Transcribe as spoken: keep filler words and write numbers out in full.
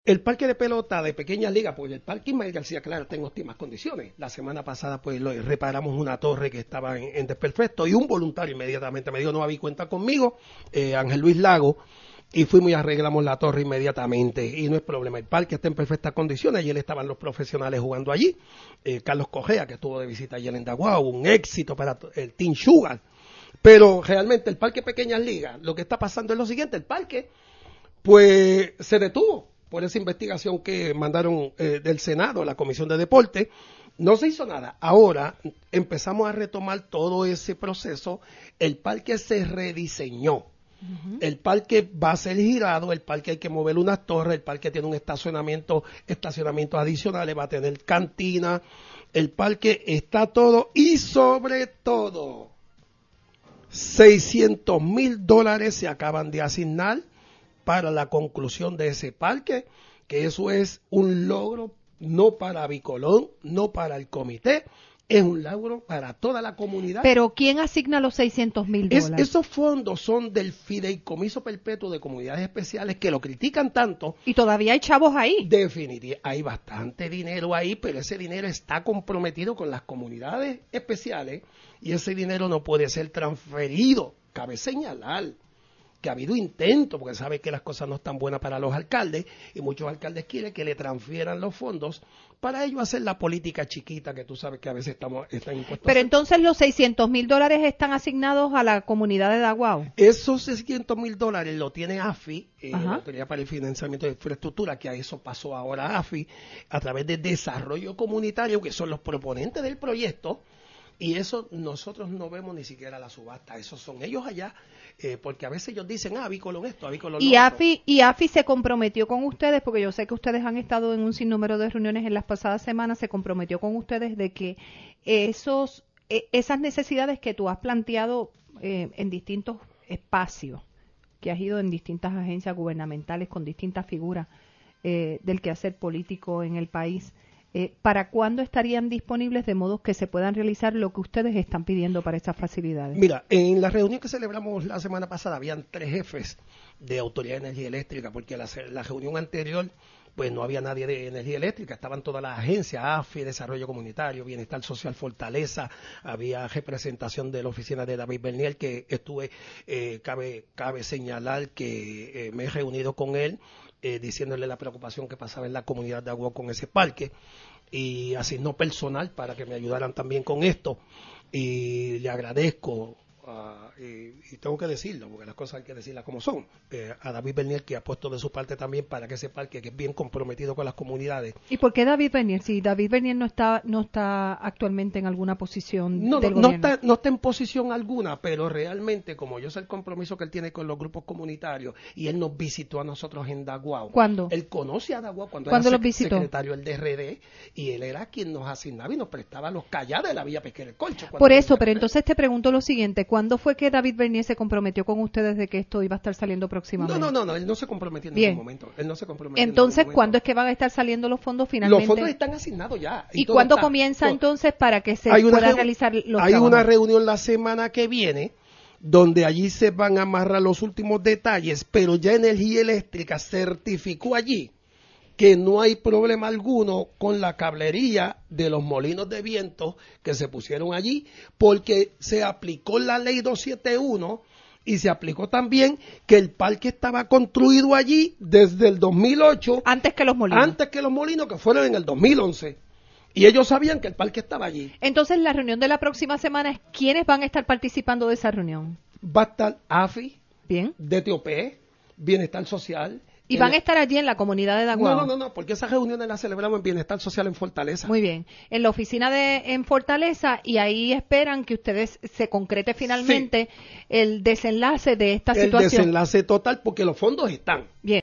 El parque de pelota de pequeñas ligas, pues el parque Ismael García Clara está en óptimas condiciones. La semana pasada pues lo, reparamos una torre que estaba en, en desperfecto y un voluntario inmediatamente me dijo, no había cuenta conmigo, eh, Ángel Luis Lago, y fuimos y arreglamos la torre inmediatamente y no es problema. El parque está en perfectas condiciones, ayer estaban los profesionales jugando allí, eh, Carlos Cogea, que estuvo de visita ayer en Daguao, un éxito para el Team Sugar, pero realmente el parque Pequeñas Ligas, lo que está pasando es lo siguiente, el parque pues se detuvo por esa investigación que mandaron eh, del Senado, la Comisión de Deporte, no se hizo nada. Ahora empezamos a retomar todo ese proceso, el parque se rediseñó, uh-huh. El parque va a ser girado, el parque hay que mover unas torres, el parque tiene un estacionamiento, estacionamientos adicionales, va a tener cantina, el parque está todo y sobre todo seiscientos mil dólares se acaban de asignar para la conclusión de ese parque, que eso es un logro no para Bicolón, no para el comité, es un logro para toda la comunidad. Pero ¿quién asigna los seiscientos mil dólares? Es, esos fondos son del Fideicomiso Perpetuo de Comunidades Especiales que lo critican tanto. Y todavía hay chavos ahí. Definitivamente, hay bastante dinero ahí, pero ese dinero está comprometido con las comunidades especiales y ese dinero no puede ser transferido. Cabe señalar que ha habido intentos, porque sabe que las cosas no están buenas para los alcaldes, y muchos alcaldes quieren que le transfieran los fondos para ellos hacer la política chiquita que tú sabes que a veces estamos están impuestos. Pero entonces los seiscientos mil dólares están asignados a la comunidad de Daguao. Esos seiscientos mil dólares lo tiene A F I, eh, la Autoridad para el Financiamiento de Infraestructura, que a eso pasó ahora a AFI, a través de Desarrollo Comunitario, que son los proponentes del proyecto. Y eso nosotros no vemos ni siquiera la subasta, esos son ellos allá, eh, porque a veces ellos dicen, ah, Avícolon esto, Avícolon lo y otro. AFI, y AFI se comprometió con ustedes, porque yo sé que ustedes han estado en un sinnúmero de reuniones en las pasadas semanas, se comprometió con ustedes de que esos, esas necesidades que tú has planteado eh, en distintos espacios, que has ido en distintas agencias gubernamentales con distintas figuras eh, del quehacer político en el país, Eh, ¿para cuándo estarían disponibles de modo que se puedan realizar lo que ustedes están pidiendo para esas facilidades? Mira, en la reunión que celebramos la semana pasada habían tres jefes de Autoridad de Energía Eléctrica, porque la, la reunión anterior pues no había nadie de energía eléctrica, estaban todas las agencias, A F I, Desarrollo Comunitario, Bienestar Social Fortaleza, había representación de la oficina de David Bernier, que estuve, eh, cabe, cabe señalar que eh, me he reunido con él, eh, diciéndole la preocupación que pasaba en la comunidad de Agua con ese parque, y asignó personal para que me ayudaran también con esto, y le agradezco. Uh, y, y tengo que decirlo, porque las cosas hay que decirlas como son, eh, a David Bernier, que ha puesto de su parte también para que ese parque, que es bien comprometido con las comunidades. ¿Y por qué David Bernier? Si David Bernier no está no está actualmente en alguna posición no, del no, gobierno. No está, no está en posición alguna, pero realmente, como yo sé el compromiso que él tiene con los grupos comunitarios, y él nos visitó a nosotros en Daguao. ¿Cuándo? Él conoce a Daguao cuando ¿Cuándo era los visitó? secretario del D R D, y él era quien nos asignaba y nos prestaba los callados de la Villa Pesquera El Colcho. Por eso, pero entonces te pregunto lo siguiente, ¿cuándo fue que David Bernier se comprometió con ustedes de que esto iba a estar saliendo próximamente? No, no, no, no, él no se comprometió en Bien. ningún momento. Él no se comprometió Entonces, en ningún momento. ¿cuándo es que van a estar saliendo los fondos finalmente? Los fondos están asignados ya. ¿Y, ¿Y cuándo está, comienza todo. entonces para que se pueda realizar los Hay trabajos? una reunión la semana que viene donde allí se van a amarrar los últimos detalles, pero ya Energía Eléctrica certificó allí que no hay problema alguno con la cablería de los molinos de viento que se pusieron allí, porque se aplicó la ley doscientos setenta y uno y se aplicó también que el parque estaba construido allí desde el dos mil ocho. Antes que los molinos. Antes que los molinos, que fueron en el dos mil once. Y ellos sabían que el parque estaba allí. Entonces, la reunión de la próxima semana es ¿quiénes van a estar participando de esa reunión? Va a estar A F I, bien, D T O P, Bienestar Social. ¿Y van a estar allí en la comunidad de Daguao? No, no, no, no, porque esas reuniones las celebramos en Bienestar Social en Fortaleza. Muy bien, en la oficina de en Fortaleza, y ahí esperan que ustedes se concrete finalmente sí. el desenlace de esta el situación. El desenlace total, porque los fondos están. Bien.